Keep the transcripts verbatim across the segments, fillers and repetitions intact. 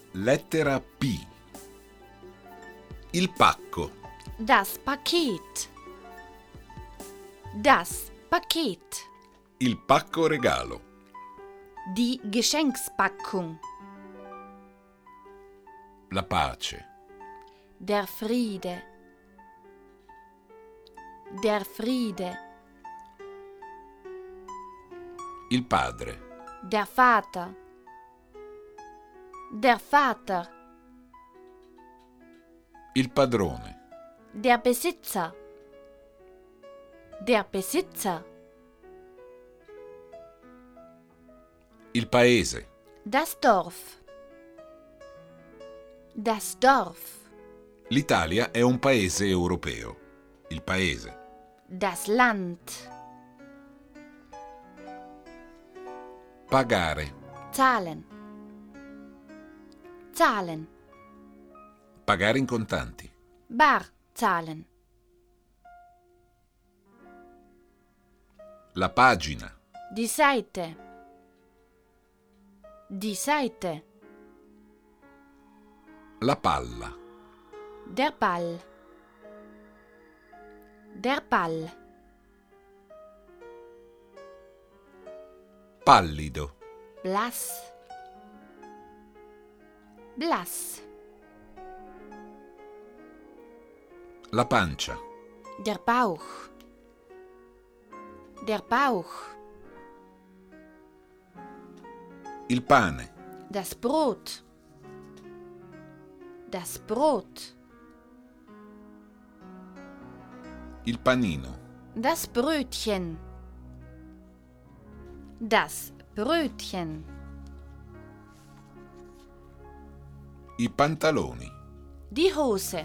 Lettera P. Il pacco. Das Paket. Das Paket. Il pacco regalo. Die Geschenkspackung. La pace. Der Friede. Der Friede. Il padre. Der Vater. Der Vater. Il padrone. Der Besitzer. Der Besitzer. Il paese. Das Dorf. Das Dorf. L'Italia è un paese europeo. Il paese. Das Land. Pagare. Zahlen. Zahlen. Pagare in contanti. Bar zahlen. La pagina. Die Seite. Die Seite. La palla. Der Ball. Der Ball. Pallido. Blass. Blass. La pancia. Der Bauch. Der Bauch. Il pane. Das Brot. Das Brot. Il panino. Das Brötchen. Das Brötchen. I pantaloni. Die Hose.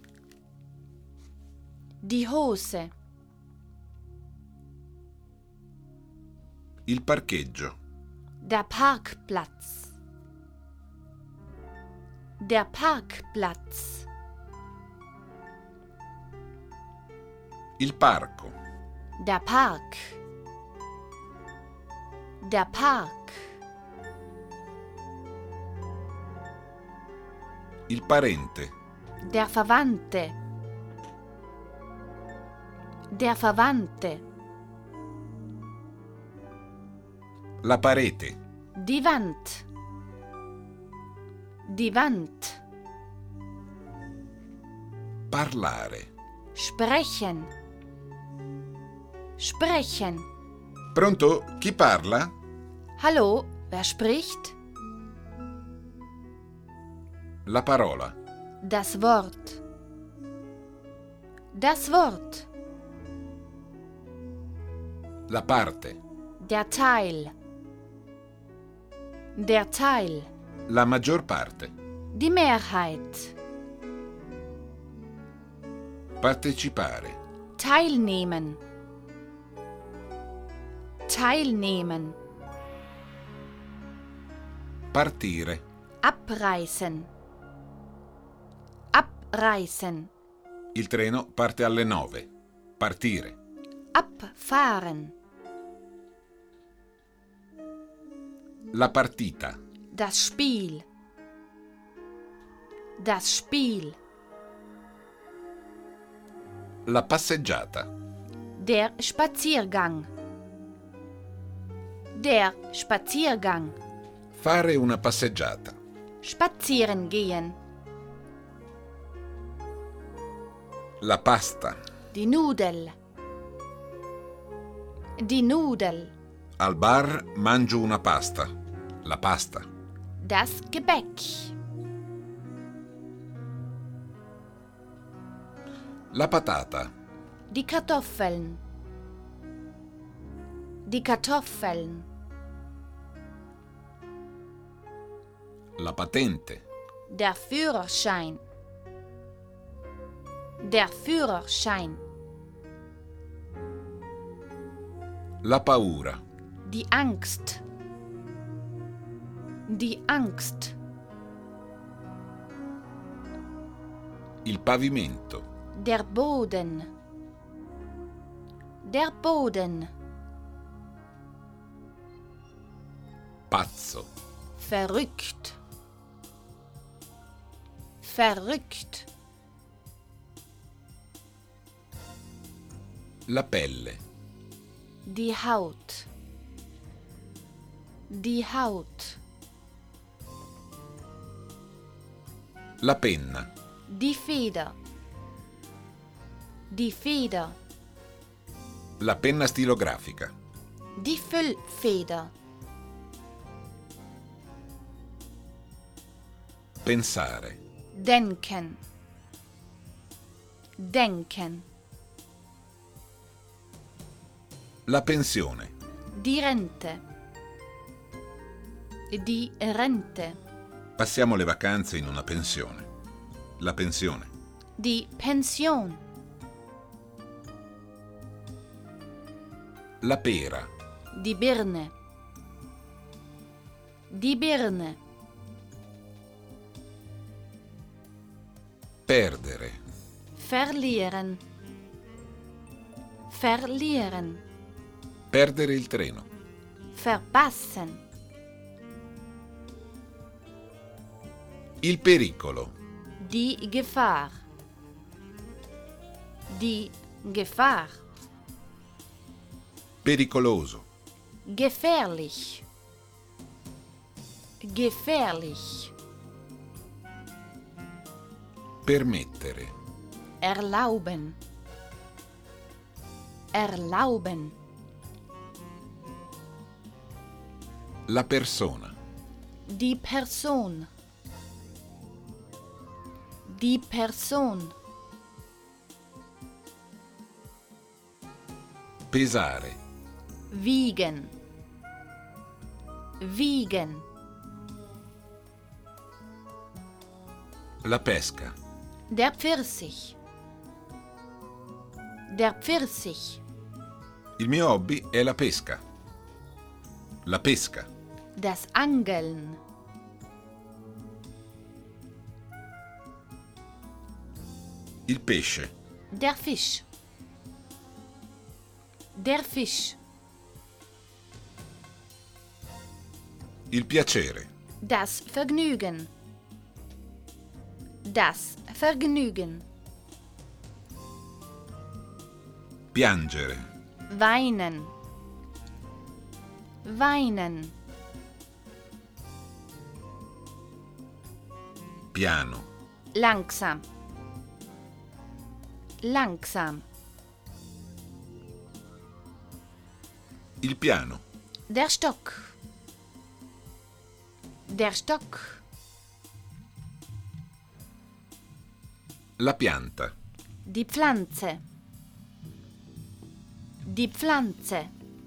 Die Hose. Il parcheggio. Der Parkplatz. Der Parkplatz. Il parco. Der Park. Der Park. Il parente. Der Verwandte. Der Verwandte. La parete. Die Wand. Die Wand. Parlare. Sprechen. Sprechen. Pronto? Chi parla? Hallo, wer spricht? La parola. Das Wort. Das Wort. La parte. Der Teil. Der Teil. La maggior parte. Die Mehrheit. Partecipare. Teilnehmen. Teilnehmen. Partire. Abreißen. Abreißen. Il treno parte alle nove. Partire. Abfahren. La partita. Das Spiel. Das Spiel. La passeggiata. Der Spaziergang. Der Spaziergang. Fare una passeggiata. Spazieren gehen. La pasta. Die Nudel. Die Nudel. Al bar mangio una pasta. La pasta. Das Gebäck. La patata. Die Kartoffeln. Die Kartoffeln. La patente. Der Führerschein. Der Führerschein. La paura. Die Angst. Die Angst. Il pavimento. Der Boden. Der Boden. Pazzo. Verrückt. verrückt, La pelle. die Haut, die Haut, La penna. die Feder, die Feder, La penna stilografica. die Füllfeder, Pensare. denken, denken, La pensione. die Rente, die Rente, Passiamo le vacanze in una pensione. La pensione. die Pension, La pera. die Birne, die Birne, Perdere. verlieren, verlieren, Perdere il treno. verpassen, Il pericolo. die Gefahr, die Gefahr, Pericoloso. gefährlich, gefährlich, Permettere. erlauben, erlauben, La persona. die Person, die Person, Pesare. wiegen, wiegen, La pesca. der Pfirsich, der Pfirsich, Il mio hobby è la pesca. La pesca. das Angeln, Il pesce. der Fisch, der Fisch, Il piacere. das Vergnügen, das Vergnügen, Piangere. weinen, weinen, Piano. langsam, langsam, Il piano. der Stock, der Stock, La pianta. die Pflanze, die Pflanze,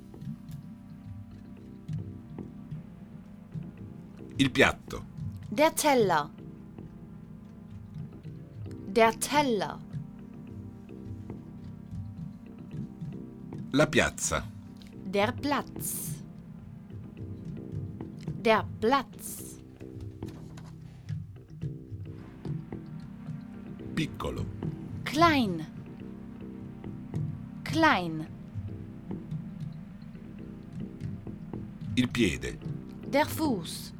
Il piatto. der Teller, der Teller, La piazza. der Platz, der Platz, Piccolo. klein, klein, Il piede. der Fuß,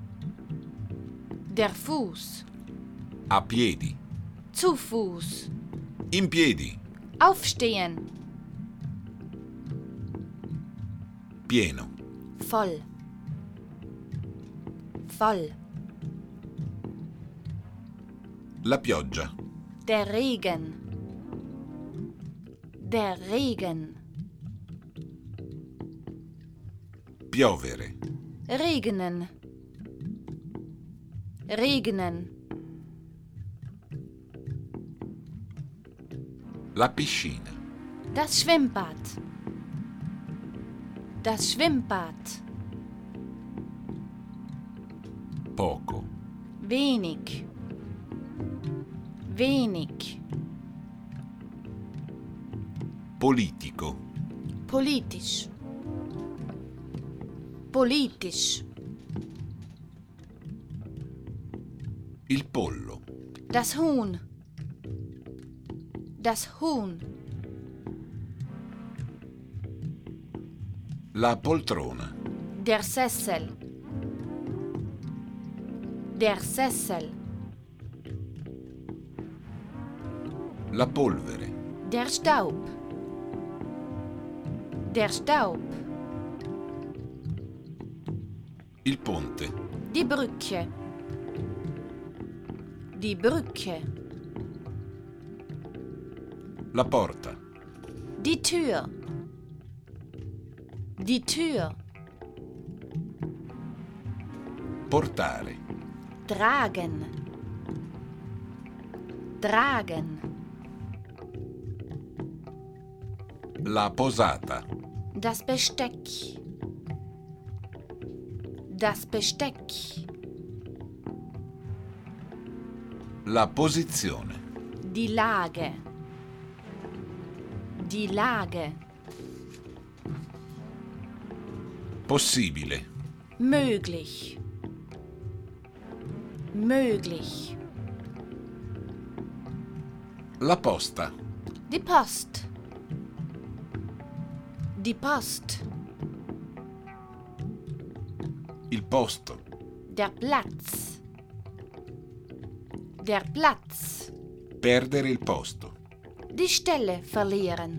der Fuß, A piedi. zu Fuß, In piedi. aufstehen, Pieno. voll, voll, La pioggia. der Regen, der Regen, Piovere. regnen, regnen, La piscina. das Schwimmbad, das Schwimmbad, Poco. wenig, wenig, Politico. politisch, politisch, Il pollo. das Huhn, das Huhn, La poltrona. der Sessel, der Sessel, La polvere. Der Staub. Der Staub. Il ponte. Die Brücke. Die Brücke. La porta. Die Tür. Die Tür. Portare. Tragen. Tragen. La posata. Das Besteck. Das Besteck. La posizione. Die Lage. Die Lage. Possibile. Möglich. Möglich. La posta. Die Post. Die Post. Il posto. Der Platz. Der Platz. Perdere il posto. Die Stelle verlieren.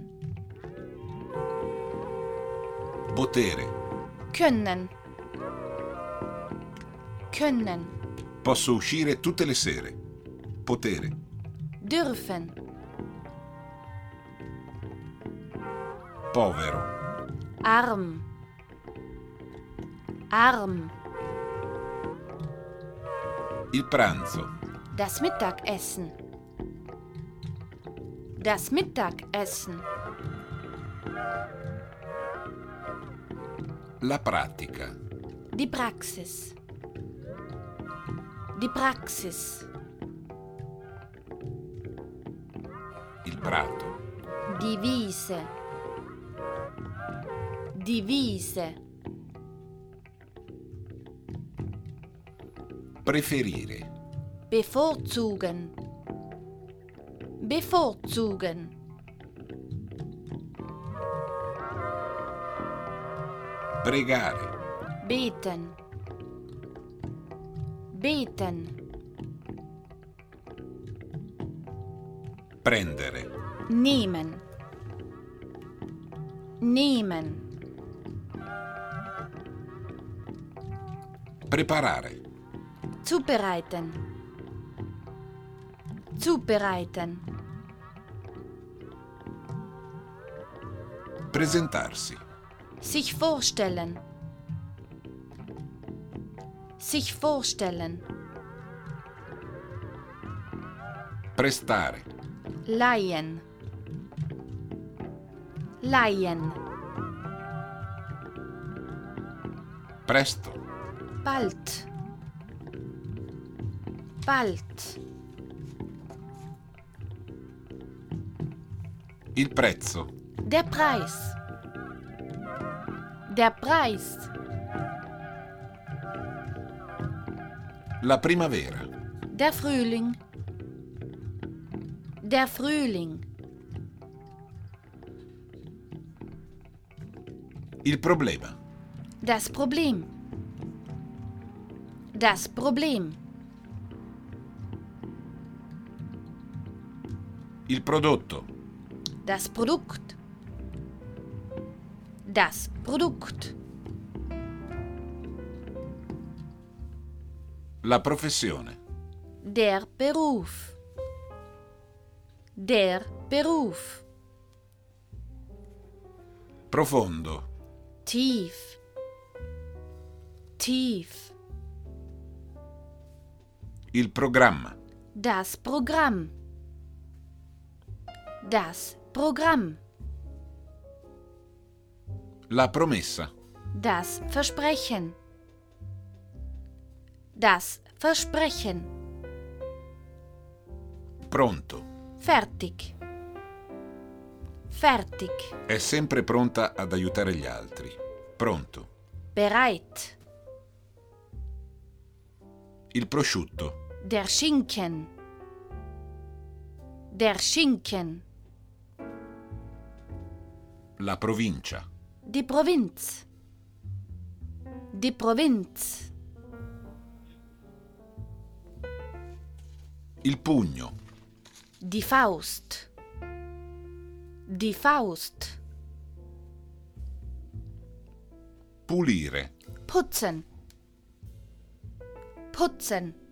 Potere. Können. Können. Posso uscire tutte le sere. Potere. Dürfen. Povero. Arm. Arm. Il pranzo. Das Mittagessen. Das Mittagessen. La pratica. Die Praxis. Die Praxis. Il prato. Die Wiese. Die Wiese. Preferire. Bevorzugen. Bevorzugen. Pregare. Beten. Beten. Prendere. Nehmen. Nehmen. Preparare. Zubereiten. Zubereiten. Presentarsi. Sich vorstellen. Sich vorstellen. Prestare. Leihen. Leihen. Presto. Bald. Bald. Il prezzo. Der Preis. Der Preis. La primavera. Der Frühling. Der Frühling. Il problema. Das Problem. Das Problem. Il prodotto. Das Produkt. Das Produkt. La professione. Der Beruf. Der Beruf. Profondo. Tief. Tief. Il programma. Das Programm. Das Programm. La promessa. Das Versprechen. Das Versprechen. Pronto. Fertig. Fertig. È sempre pronta ad aiutare gli altri. Pronto. Bereit. Il prosciutto. Der Schinken. Der Schinken. La provincia. Die Provinz. Die Provinz. Il pugno. Die Faust. Die Faust. Pulire. Putzen. Putzen.